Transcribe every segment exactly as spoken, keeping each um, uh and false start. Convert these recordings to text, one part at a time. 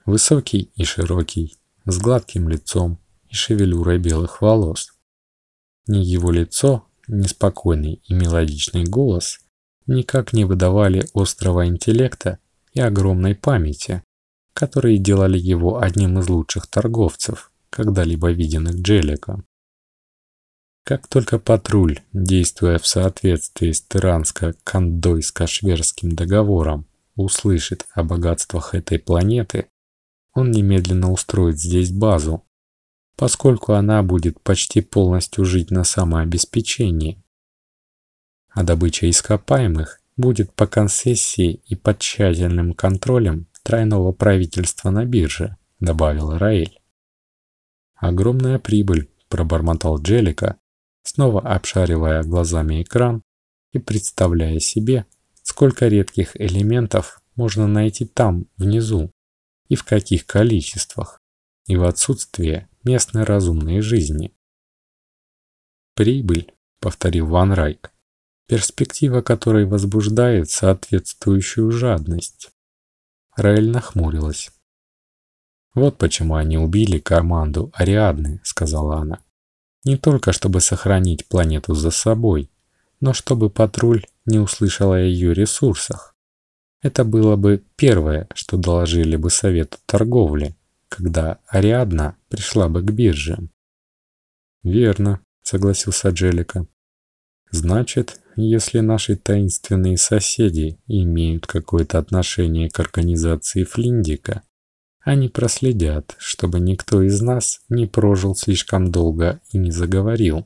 Высокий и широкий, с гладким лицом и шевелюрой белых волос. Ни его лицо, ни спокойный и мелодичный голос никак не выдавали острого интеллекта и огромной памяти, которые делали его одним из лучших торговцев, когда-либо виденных Джеллико. Как только патруль, действуя в соответствии с Тиранско-Кандойско-Шверским договором, услышит о богатствах этой планеты, он немедленно устроит здесь базу, поскольку она будет почти полностью жить на самообеспечении. А добыча ископаемых будет по концессии и под тщательным контролем тройного правительства на бирже, добавила Раэль. Огромная прибыль, пробормотал Джеллико, снова обшаривая глазами экран и представляя себе, сколько редких элементов можно найти там, внизу, и в каких количествах, и в отсутствие местной разумной жизни. «Прибыль», — повторил Ван Райк, перспектива которой возбуждает соответствующую жадность. Раэль нахмурилась. «Вот почему они убили команду Ариадны», — сказала она. «Не только чтобы сохранить планету за собой, но чтобы патруль не услышал о ее ресурсах. Это было бы первое, что доложили бы Совету торговли, когда Ариадна пришла бы к бирже». «Верно», — согласился Джеллико. «Значит, если наши таинственные соседи имеют какое-то отношение к организации Флиндика, они проследят, чтобы никто из нас не прожил слишком долго и не заговорил».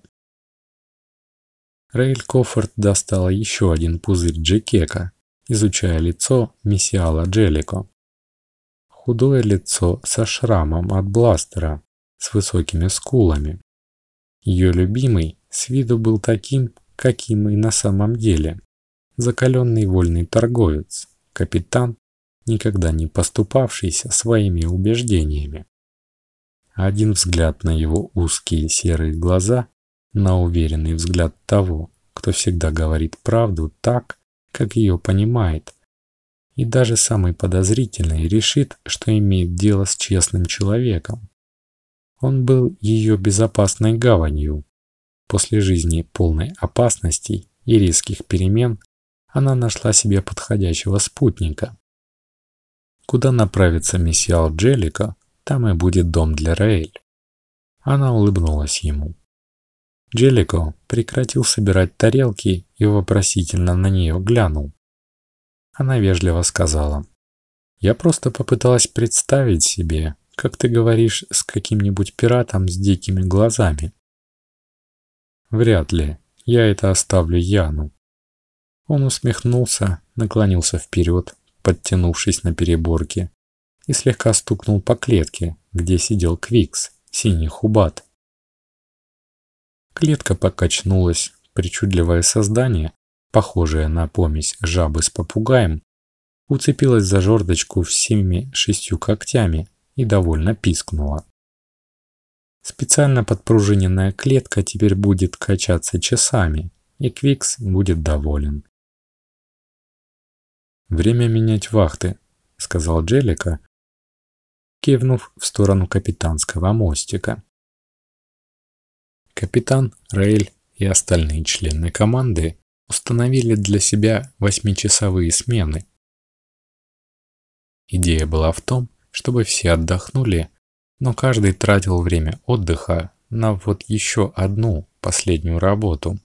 Раэль Кофорд достала еще один пузырь Джекека, изучая лицо Мессиала Джеллико. Худое лицо со шрамом от бластера, с высокими скулами. Ее любимый с виду был таким, каким и на самом деле. Закаленный вольный торговец, капитан, никогда не поступавшийся своими убеждениями. Один взгляд на его узкие серые глаза, на уверенный взгляд того, кто всегда говорит правду так, как ее понимает, и даже самый подозрительный решит, что имеет дело с честным человеком. Он был ее безопасной гаванью. После жизни полной опасностей и резких перемен она нашла себе подходящего спутника. Куда направится Мессиал Джеллико, там и будет дом для Раэль. Она улыбнулась ему. Джеллико прекратил собирать тарелки и вопросительно на нее глянул. Она вежливо сказала: «Я просто попыталась представить себе, как ты говоришь с каким-нибудь пиратом с дикими глазами». «Вряд ли. Я это оставлю Яну». Он усмехнулся, наклонился вперед, подтянувшись на переборке, и слегка стукнул по клетке, где сидел Квикс, синий хубат. Клетка покачнулась, причудливое создание, похожее на помесь жабы с попугаем, уцепилась за жердочку всеми шестью когтями и довольно пискнула. Специально подпружиненная клетка теперь будет качаться часами, и Квикс будет доволен. «Время менять вахты», — сказал Джеллико, кивнув в сторону капитанского мостика. Капитан, Раэль и остальные члены команды установили для себя восьмичасовые смены. Идея была в том, чтобы все отдохнули, но каждый тратил время отдыха на вот еще одну последнюю работу.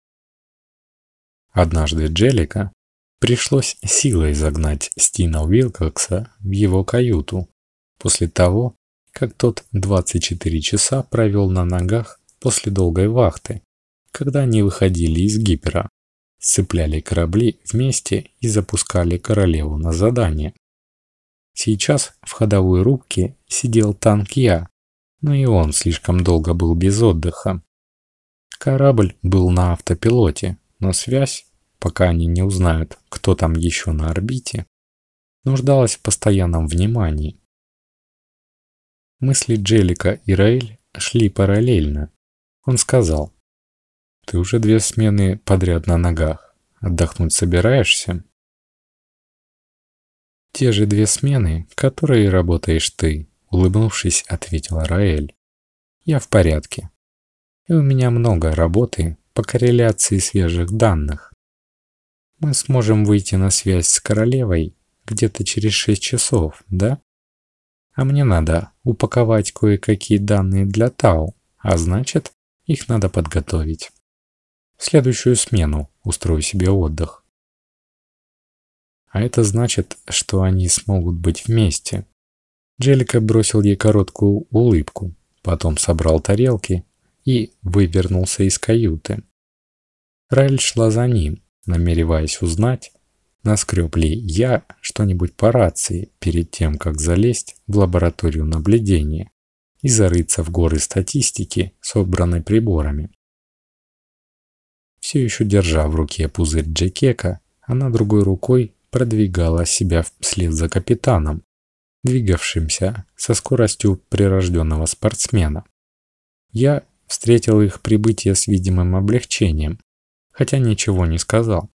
Однажды Джеллико пришлось силой загнать Стина Уилкокса в его каюту, после того, как тот двадцать четыре часа провел на ногах после долгой вахты, когда они выходили из гипера, сцепляли корабли вместе и запускали королеву на задание. Сейчас в ходовой рубке сидел Танкья, но и он слишком долго был без отдыха. Корабль был на автопилоте, но связь, пока они не узнают, кто там еще на орбите, нуждалась в постоянном внимании. Мысли Джеллико и Раэль шли параллельно. Он сказал: «Ты уже две смены подряд на ногах. Отдохнуть собираешься?» «Те же две смены, которые работаешь ты», — улыбнувшись, ответила Раэль. «Я в порядке. И у меня много работы по корреляции свежих данных. Мы сможем выйти на связь с королевой где-то через шесть часов, да? А мне надо упаковать кое-какие данные для Тау, а значит, их надо подготовить. В следующую смену устрою себе отдых». А это значит, что они смогут быть вместе. Джеллика бросил ей короткую улыбку, потом собрал тарелки и вывернулся из каюты. Раэль шла за ним, намереваясь узнать, наскреб ли я что-нибудь по рации перед тем, как залезть в лабораторию наблюдения и зарыться в горы статистики, собранной приборами. Все еще держа в руке пузырь Джекека, она другой рукой продвигала себя вслед за капитаном, двигавшимся со скоростью прирожденного спортсмена. Я встретил их прибытие с видимым облегчением, хотя ничего не сказал.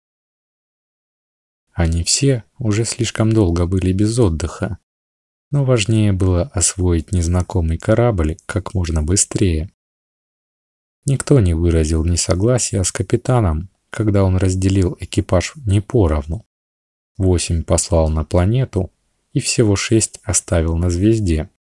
Они все уже слишком долго были без отдыха, но важнее было освоить незнакомый корабль как можно быстрее. Никто не выразил несогласия с капитаном, когда он разделил экипаж не поровну. Восемь послал на планету и всего шесть оставил на звезде.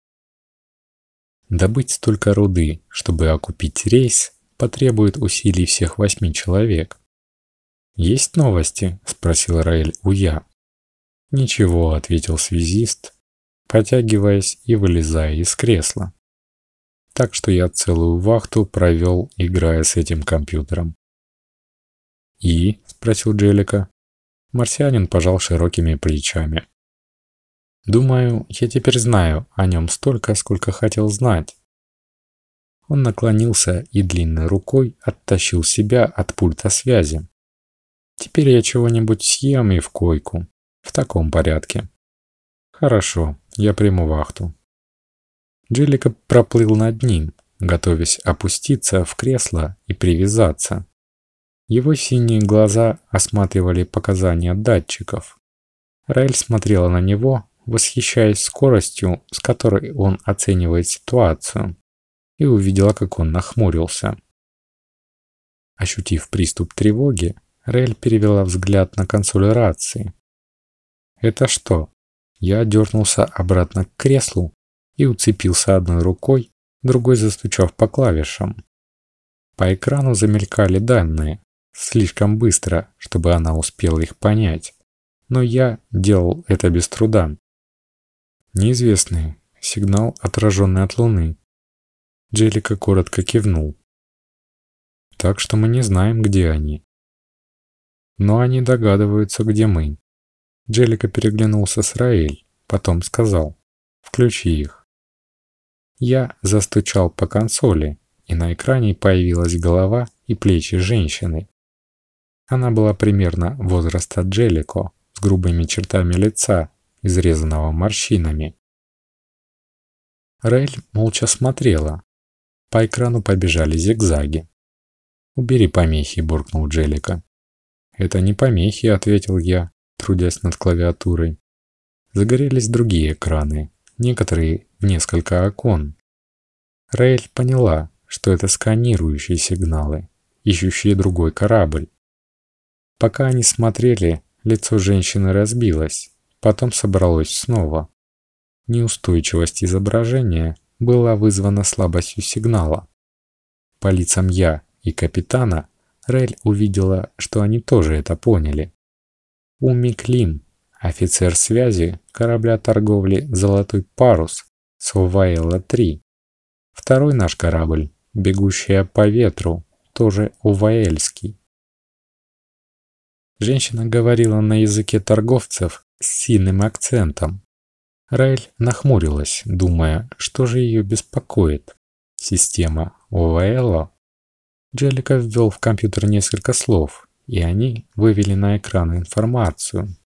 Добыть столько руды, чтобы окупить рейс, потребует усилий всех восьми человек. «Есть новости?» – спросил Раэль у Я. «Ничего», – ответил связист, потягиваясь и вылезая из кресла. Так что я целую вахту провел, играя с этим компьютером. «И?» – спросил Джеллика. Марсианин пожал широкими плечами. «Думаю, я теперь знаю о нем столько, сколько хотел знать». Он наклонился и длинной рукой оттащил себя от пульта связи. «Теперь я чего-нибудь съем и в койку. В таком порядке». «Хорошо, я приму вахту». Джеллика проплыл над ним, готовясь опуститься в кресло и привязаться. Его синие глаза осматривали показания датчиков. Раэль смотрела на него, восхищаясь скоростью, с которой он оценивает ситуацию, и увидела, как он нахмурился. Ощутив приступ тревоги, Раэль перевела взгляд на консоль рации. «Это что?» Я дернулся обратно к креслу и уцепился одной рукой, другой застучав по клавишам. По экрану замелькали данные, слишком быстро, чтобы она успела их понять, но я делал это без труда. «Неизвестный. Сигнал, отраженный от Луны». Джеллика коротко кивнул. «Так что мы не знаем, где они. Но они догадываются, где мы». Джеллика переглянулся с Раэль, потом сказал: «Включи их». Я застучал по консоли, и на экране появилась голова и плечи женщины. Она была примерно возраста Джеллико, с грубыми чертами лица, изрезанного морщинами. Раэль молча смотрела. По экрану побежали зигзаги. «Убери помехи», — буркнул Джеллика. «Это не помехи», — ответил я, трудясь над клавиатурой. Загорелись другие экраны, некоторые в несколько окон. Раэль поняла, что это сканирующие сигналы, ищущие другой корабль. Пока они смотрели, лицо женщины разбилось, потом собралось снова. Неустойчивость изображения была вызвана слабостью сигнала. По лицам Я и капитана Раэль увидела, что они тоже это поняли. Уми Клим, офицер связи корабля торговли «Золотой парус» Суваэла три. Второй наш корабль, бегущая по ветру, тоже уваэльский. Женщина говорила на языке торговцев с сильным акцентом. Раэль нахмурилась, думая, что же ее беспокоит. Система Уваэла. Джеллика ввел в компьютер несколько слов, и они вывели на экран информацию,